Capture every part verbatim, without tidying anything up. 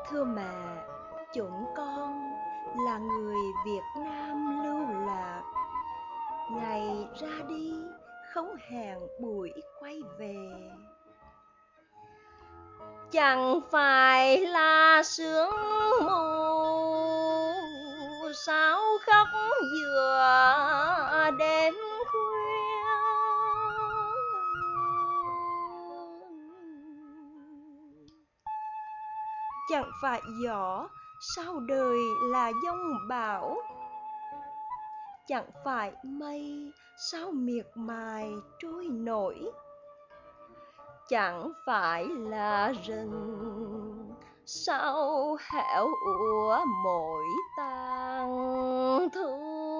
Thưa mẹ, chúng con là người Việt Nam lưu lạc, ngày ra đi không hẹn buổi quay về. Chẳng phải là sương mù sao khóc giữa đêm khuya, chẳng phải gió sao đời là giông bão, chẳng phải mây sao miệt mài trôi nổi, chẳng phải là rừng sao héo úa mỗi tàn thu.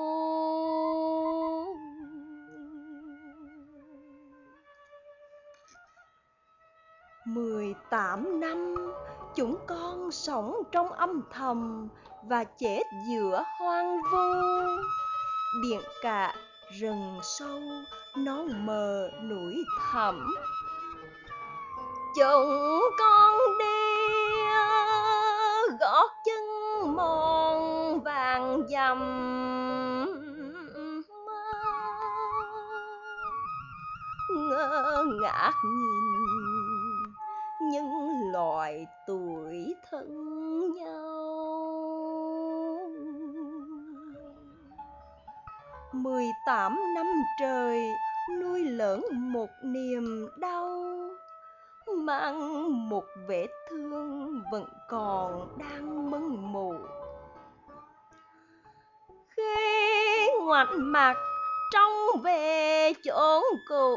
Mười tám năm chúng con sống trong âm thầm và chết giữa hoang vu, biển cả rừng sâu non mờ núi thẳm. Chúng con đi gót chân mòn vàng dầm, ngơ ngác nhìn những loài tuổi thân nhau. Mười tám năm trời nuôi lớn một niềm đau, mang một vết thương vẫn còn đang mưng mủ. Khi ngoảnh mặt trông về chốn cũ,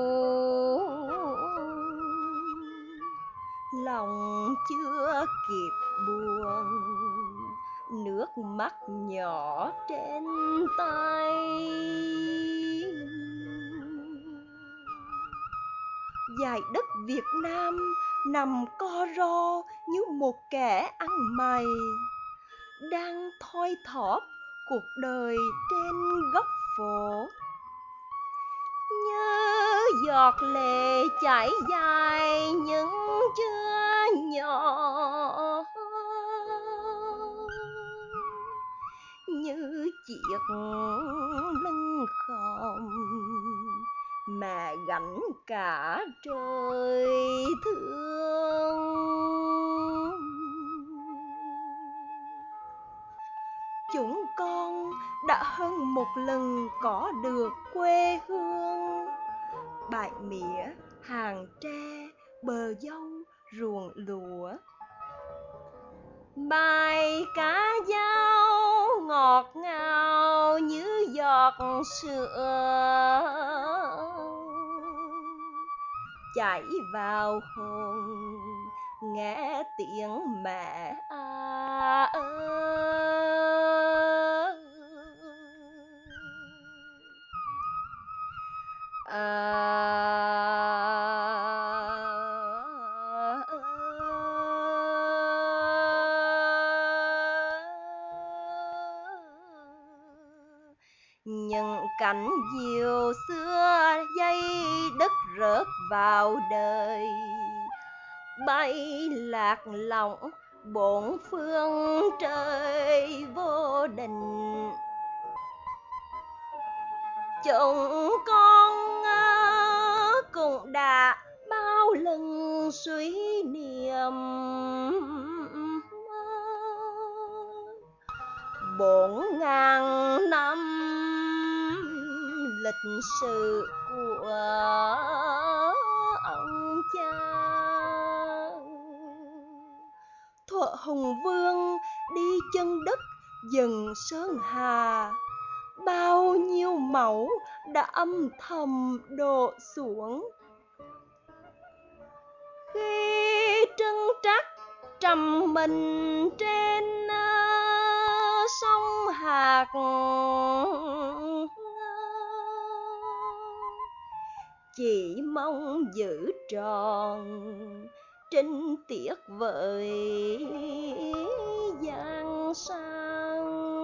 lòng chưa kịp buồn, nước mắt nhỏ trên tay. Dải đất Việt Nam nằm co ro như một kẻ ăn mày, đang thoi thóp cuộc đời trên góc phố. Như giọt lệ chảy dài những chưa nhỏ, như chiếc lưng khom mẹ gánh cả trời thương. Chúng con đã hơn một lần có được quê hương, bãi mía, hàng tre, bờ dâu, ruộng lúa. Bài ca dao ngọt ngào như giọt sữa, chảy vào hồn nghe tiếng mẹ à ơi. À, những cánh diều xưa dây đất rớt vào đời, bay lạc lõng bốn phương trời vô định. Chúng con cũng đã bao lần suy niệm bốn ngàn năm lịch sử của ông cha. Thuở Hùng Vương đi chân đất dần sơn hà, bao nhiêu máu đã âm thầm đổ xuống. Khi trân trắc trầm mình trên sông Hạc, chỉ mong giữ tròn trinh tiết với giang sang.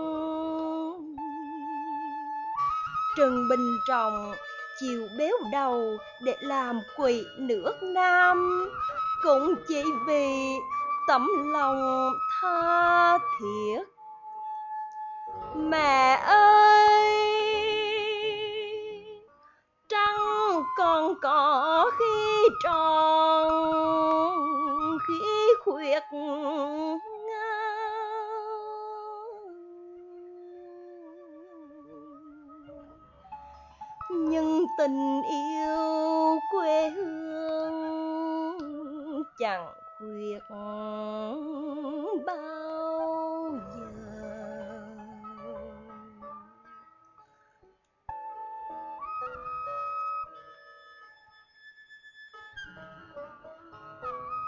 Trần Bình Trọng chịu béo đầu để làm quỵ nước Nam, cũng chỉ vì tấm lòng tha thiết. Mẹ ơi, trăng còn có khi tròn, khi khuyết ngao. Nhưng tình yêu quê hương chẳng khuyết bao